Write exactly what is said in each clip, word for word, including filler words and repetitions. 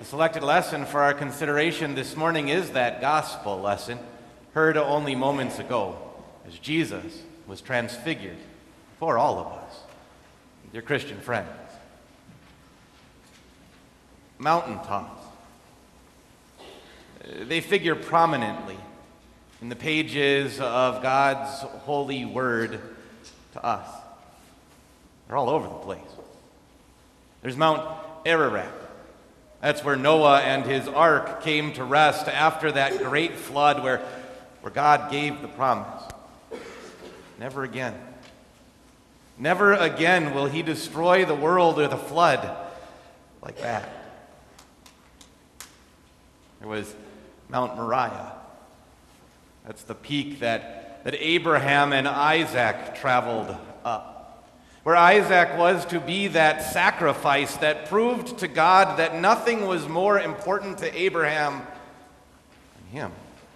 The selected lesson for our consideration this morning is that gospel lesson heard only moments ago as Jesus was transfigured for all of us. Dear Christian friends, mountaintops, they figure prominently in the pages of God's holy word to us. They're all over the place. There's Mount Ararat. That's where Noah and his ark came to rest after that great flood where, where God gave the promise. Never again. Never again will he destroy the world with a flood like that. There was Mount Moriah. That's the peak that, that Abraham and Isaac traveled up, where Isaac was to be that sacrifice that proved to God that nothing was more important to Abraham than him.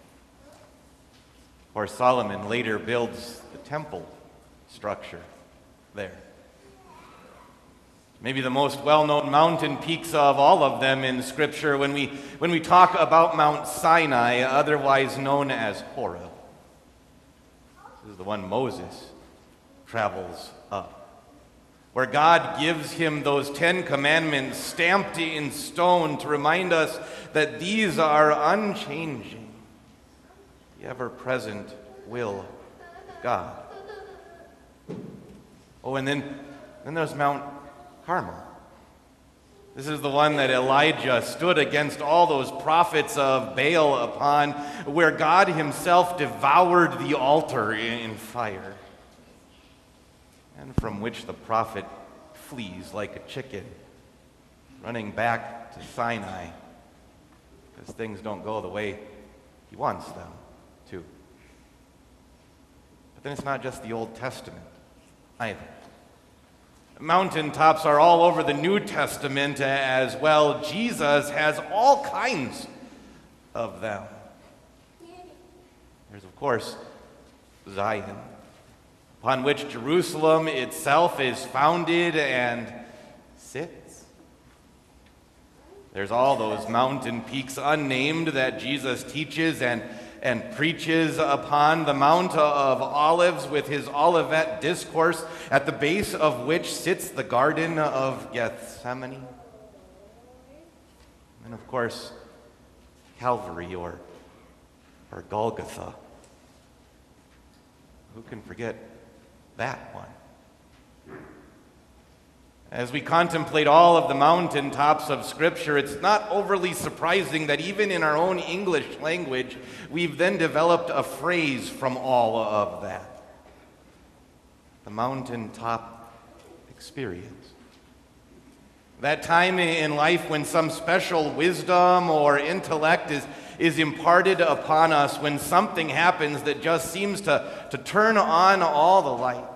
Or Solomon later builds the temple structure there. Maybe the most well-known mountain peaks of all of them in Scripture when we, when we talk about Mount Sinai, otherwise known as Horeb. This is the one Moses travels up, where God gives him those Ten Commandments stamped in stone to remind us that these are unchanging, the ever-present will of God. Oh, and then, then there's Mount Carmel. This is the one that Elijah stood against all those prophets of Baal upon, where God himself devoured the altar in fire, and from which the prophet flees like a chicken, running back to Sinai, because things don't go the way he wants them to. But then it's not just the Old Testament either. Mountaintops are all over the New Testament as well. Jesus has all kinds of them. There's, of course, Zion, upon which Jerusalem itself is founded and sits. There's all those mountain peaks unnamed that Jesus teaches and, and preaches upon, the Mount of Olives with his Olivet discourse, at the base of which sits the Garden of Gethsemane. And of course, Calvary or, or Golgotha. Who can forget that one? As we contemplate all of the mountaintops of Scripture, it's not overly surprising that even in our own English language, we've then developed a phrase from all of that. The mountaintop experience. That time in life when some special wisdom or intellect is, is imparted upon us, when something happens that just seems to, to turn on all the lights.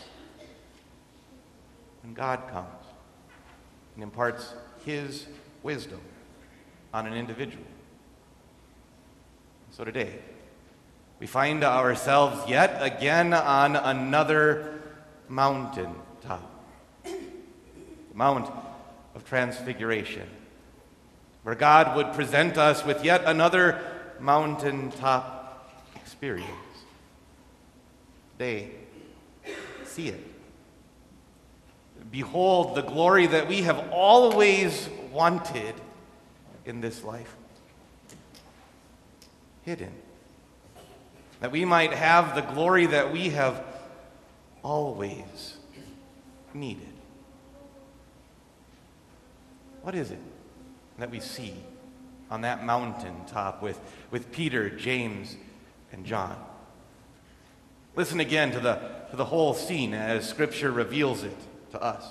When God comes and imparts his wisdom on an individual. So today, we find ourselves yet again on another mountaintop, the Mount of Transfiguration, where God would present us with yet another mountaintop experience. Today, see it. Behold the glory that we have always wanted in this life. Hidden. That we might have the glory that we have always needed. What is it that we see on that mountaintop with, with Peter, James, and John? Listen again to the, to the whole scene as Scripture reveals it to us.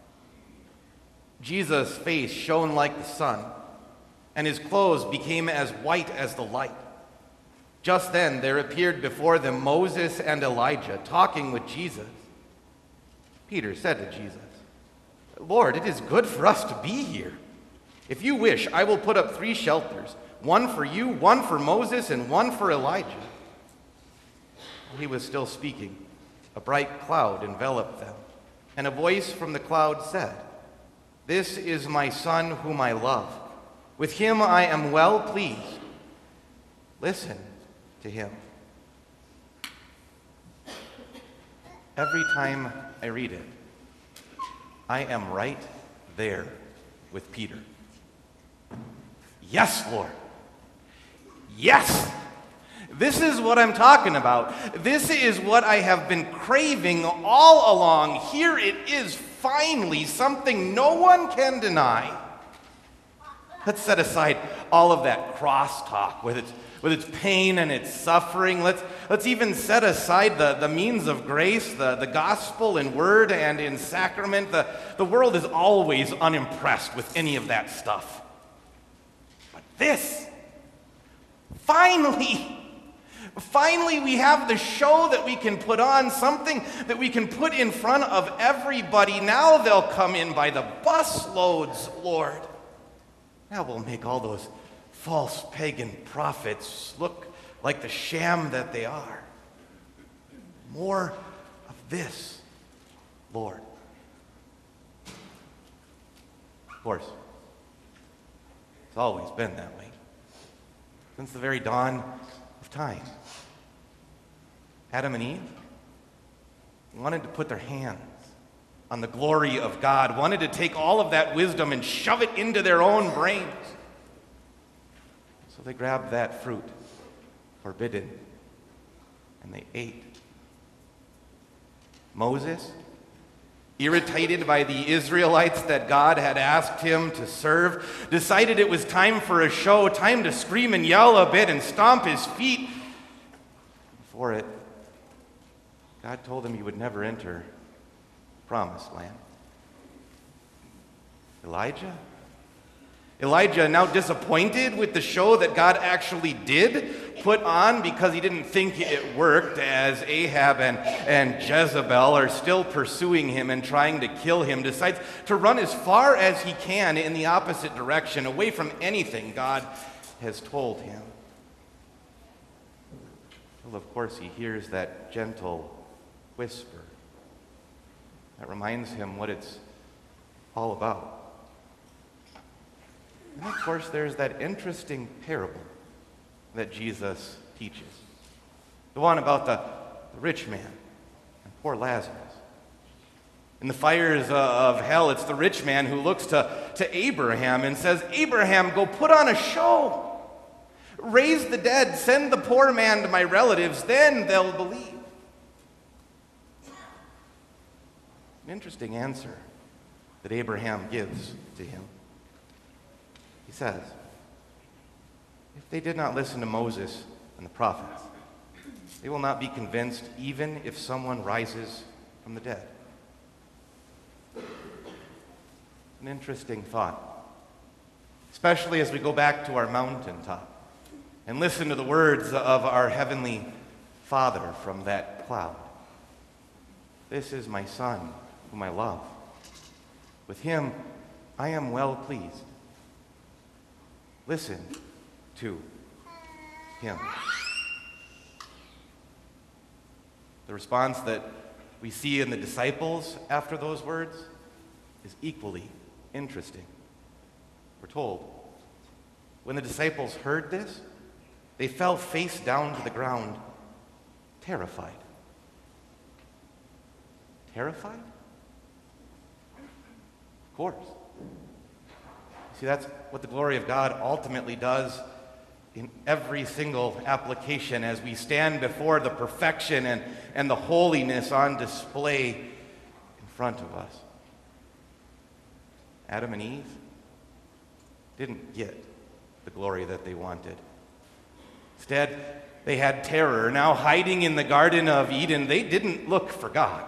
Jesus' face shone like the sun, and his clothes became as white as the light. Just then there appeared before them Moses and Elijah talking with Jesus. Peter said to Jesus, "Lord, it is good for us to be here. If you wish, I will put up three shelters, one for you, one for Moses, and one for Elijah." He was still speaking. A bright cloud enveloped them, and a voice from the cloud said, "This is my son whom I love. With him I am well pleased. Listen to him. Every time I read it, I am right there with Peter. Yes, Lord. Yes. This is what I'm talking about. This is what I have been craving all along. Here it is, finally, something no one can deny. Let's set aside all of that crosstalk with its, with its pain and its suffering. Let's, let's even set aside the, the means of grace, the, the gospel in word and in sacrament. The, the world is always unimpressed with any of that stuff. But this, finally, finally we have the show that we can put on, something that we can put in front of everybody. Now they'll come in by the busloads, Lord. Now we'll make all those false pagan prophets look like the sham that they are. More of this, Lord. Of course, it's always been that way. Since the very dawn of time. Adam and Eve wanted to put their hands on the glory of God, wanted to take all of that wisdom and shove it into their own brains. So they grabbed that fruit, forbidden, and they ate. Moses, irritated by the Israelites that God had asked him to serve, decided it was time for a show, time to scream and yell a bit and stomp his feet. Before it, God told him he would never enter Promised Land. Elijah? Elijah, now disappointed with the show that God actually did put on because he didn't think it worked, as Ahab and, and Jezebel are still pursuing him and trying to kill him, decides to run as far as he can in the opposite direction, away from anything God has told him. Well, of course, he hears that gentle whisper that reminds him what it's all about. And of course, there's that interesting parable that Jesus teaches. The one about the, the rich man and poor Lazarus. In the fires uh, of hell, it's the rich man who looks to, to Abraham and says, Abraham, go put on a show. Raise the dead, send the poor man to my relatives, then they'll believe. An interesting answer that Abraham gives to him. He says, if they did not listen to Moses and the prophets, they will not be convinced even if someone rises from the dead. An interesting thought, especially as we go back to our mountaintop and listen to the words of our Heavenly Father from that cloud. This is my Son, whom I love. With him I am well pleased. Listen to him. The response that we see in the disciples after those words is equally interesting. We're told, when the disciples heard this, they fell face down to the ground, terrified. Terrified? Of course. See, that's what the glory of God ultimately does in every single application as we stand before the perfection and, and the holiness on display in front of us. Adam and Eve didn't get the glory that they wanted. Instead, they had terror. Now hiding in the Garden of Eden, they didn't look for God.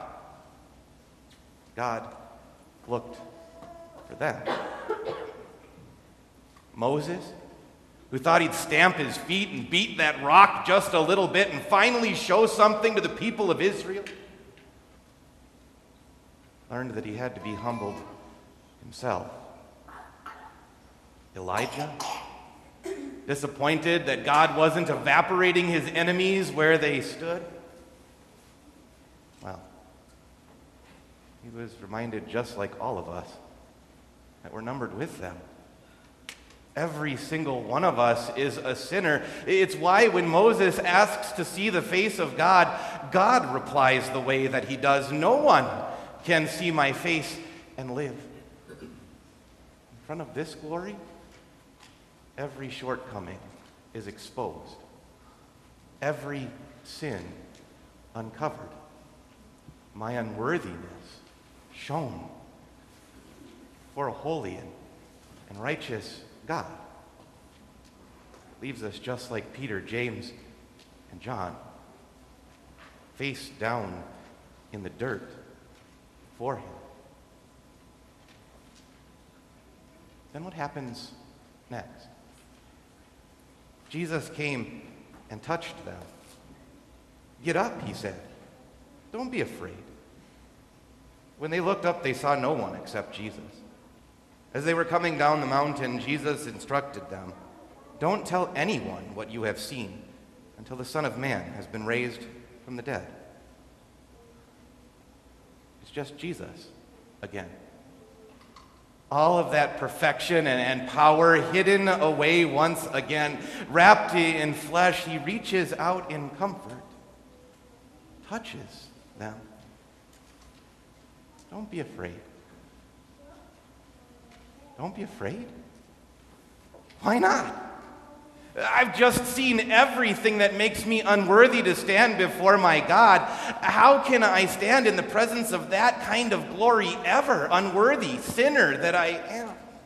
God looked for them. Moses, who thought he'd stamp his feet and beat that rock just a little bit and finally show something to the people of Israel, learned that he had to be humbled himself. Elijah, disappointed that God wasn't evaporating his enemies where they stood, well, he was reminded, just like all of us, that we're numbered with them. Every single one of us is a sinner. It's why when Moses asks to see the face of God, God replies the way that he does. No one can see my face and live. In front of this glory, every shortcoming is exposed. Every sin uncovered. My unworthiness shown for a holy and, and righteous God. Leaves us just like Peter, James, and John, face down in the dirt before him. Then what happens next? Jesus came and touched them. Get up, he said. Don't be afraid. When they looked up, they saw no one except Jesus. As they were coming down the mountain, Jesus instructed them, don't tell anyone what you have seen until the Son of Man has been raised from the dead. It's just Jesus again. All of that perfection and, and power hidden away once again, wrapped in flesh, he reaches out in comfort, touches them. Don't be afraid. Don't be afraid. Why not? I've just seen everything that makes me unworthy to stand before my God. How can I stand in the presence of that kind of glory ever? Unworthy sinner that I am.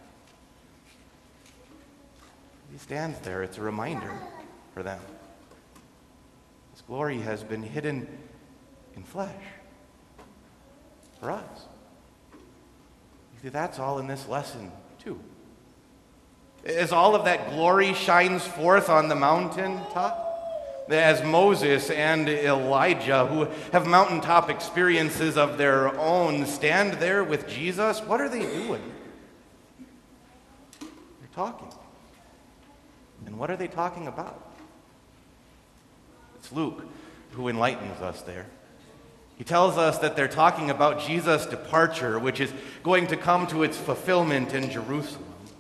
He stands there. It's a reminder for them. This glory has been hidden in flesh for us. You see, that's all in this lesson, too. As all of that glory shines forth on the mountaintop, as Moses and Elijah, who have mountaintop experiences of their own, stand there with Jesus, what are they doing? They're talking. And what are they talking about? It's Luke who enlightens us there. He tells us that they're talking about Jesus' departure, which is going to come to its fulfillment in Jerusalem.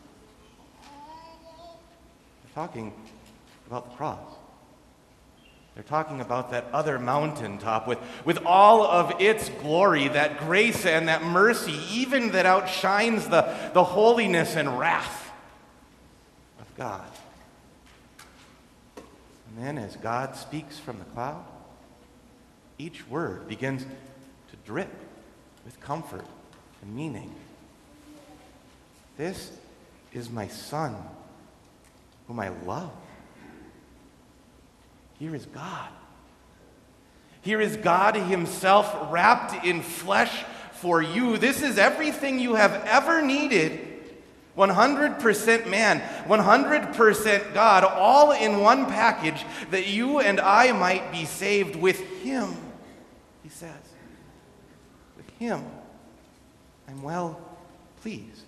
Talking about the cross. They're talking about that other mountaintop with, with all of its glory, that grace and that mercy, even that outshines the, the holiness and wrath of God. And then as God speaks from the cloud, each word begins to drip with comfort and meaning. This is my Son, whom I love. Here is God. Here is God himself wrapped in flesh for you. This is everything you have ever needed. one hundred percent man, one hundred percent God, all in one package, that you and I might be saved with him, he says. With him, I'm well pleased.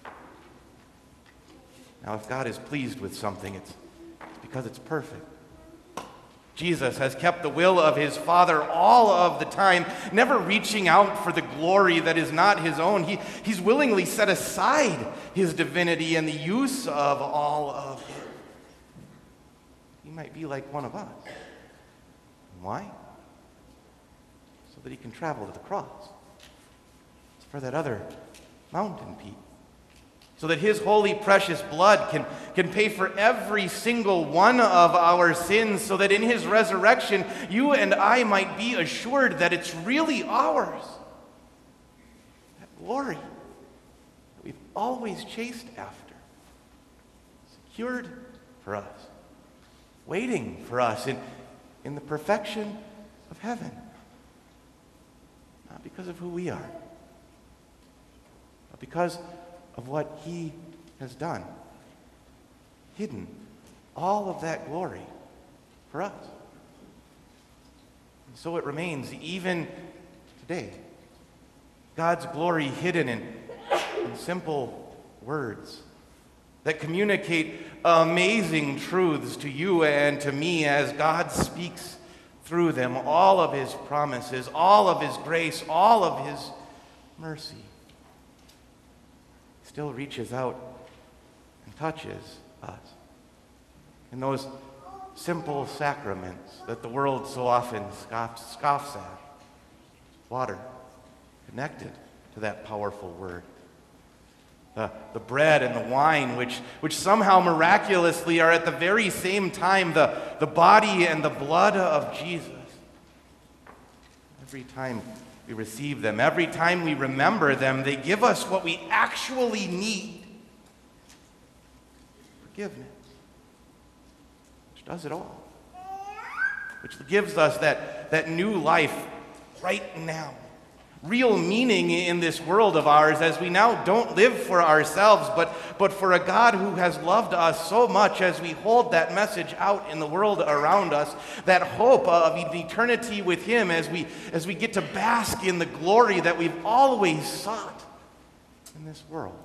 Now, if God is pleased with something, it's, it's because it's perfect. Jesus has kept the will of his Father all of the time, never reaching out for the glory that is not his own. He, he's willingly set aside his divinity and the use of all of it. He might be like one of us. Why? So that he can travel to the cross. It's for that other mountain peak. So that his holy, precious blood can, can pay for every single one of our sins, so that in his resurrection, you and I might be assured that it's really ours. That glory that we've always chased after, secured for us, waiting for us in, in the perfection of heaven. Not because of who we are, but because of what he has done. Hidden all of that glory for us. And so it remains even today. God's glory hidden in, in simple words that communicate amazing truths to you and to me as God speaks through them all of his promises, all of his grace, all of his mercy. Still reaches out and touches us. In those simple sacraments that the world so often scoffs, scoffs at. Water, connected to that powerful word. The, the bread and the wine, which, which somehow miraculously are at the very same time the, the body and the blood of Jesus. Every time we receive them, every time we remember them, they give us what we actually need. Forgiveness, which does it all. Which gives us that, that new life right now. Real meaning in this world of ours as we now don't live for ourselves, but, but for a God who has loved us so much as we hold that message out in the world around us, that hope of eternity with Him as we, as we get to bask in the glory that we've always sought in this world.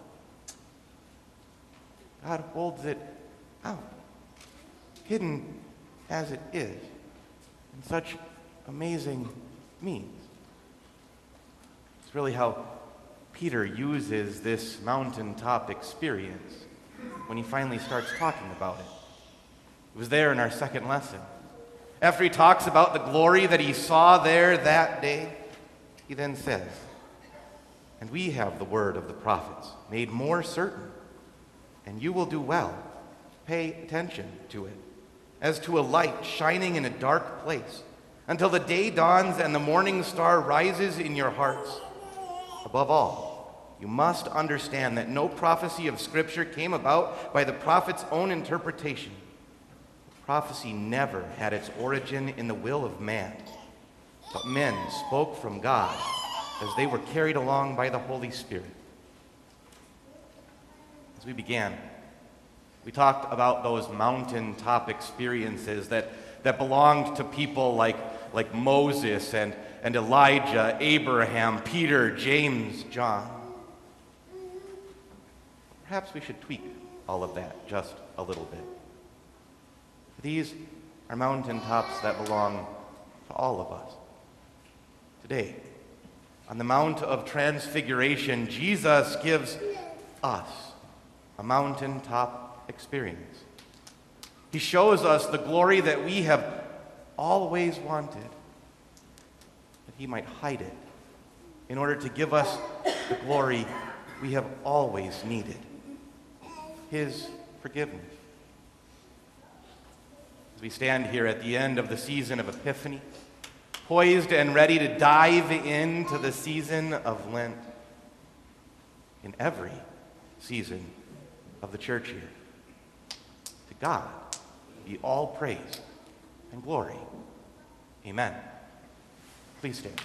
God holds it out, hidden as it is, in such amazing means. It's really how Peter uses this mountaintop experience when he finally starts talking about it. It was there in our second lesson. After he talks about the glory that he saw there that day, he then says, "And we have the word of the prophets made more certain, and you will do well. Pay attention to it, as to a light shining in a dark place, until the day dawns and the morning star rises in your hearts. Above all, you must understand that no prophecy of Scripture came about by the prophet's own interpretation. Prophecy never had its origin in the will of man, but men spoke from God as they were carried along by the Holy Spirit." As we began, we talked about those mountaintop experiences that, that belonged to people like, like Moses and and Elijah, Abraham, Peter, James, John. Perhaps we should tweak all of that just a little bit. These are mountaintops that belong to all of us. Today, on the Mount of Transfiguration, Jesus gives us a mountaintop experience. He shows us the glory that we have always wanted, He might hide it in order to give us the glory we have always needed, His forgiveness. As we stand here at the end of the season of Epiphany, poised and ready to dive into the season of Lent, in every season of the church year, to God be all praise and glory. Amen. Please stand.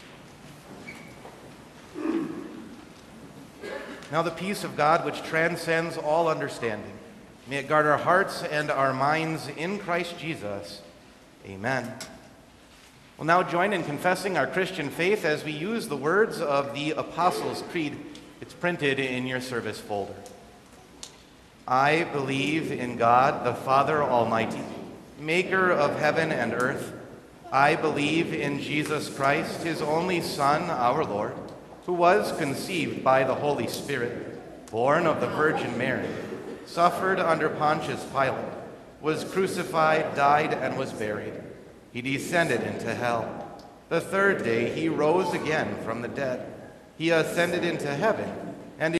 Now the peace of God, which transcends all understanding, may it guard our hearts and our minds in Christ Jesus. Amen. We'll now join in confessing our Christian faith as we use the words of the Apostles' Creed. It's printed in your service folder. I believe in God, the Father Almighty, maker of heaven and earth. I believe in Jesus Christ, His only Son, our Lord, who was conceived by the Holy Spirit, born of the Virgin Mary, suffered under Pontius Pilate, was crucified, died, and was buried. He descended into hell. The third day He rose again from the dead. He ascended into heaven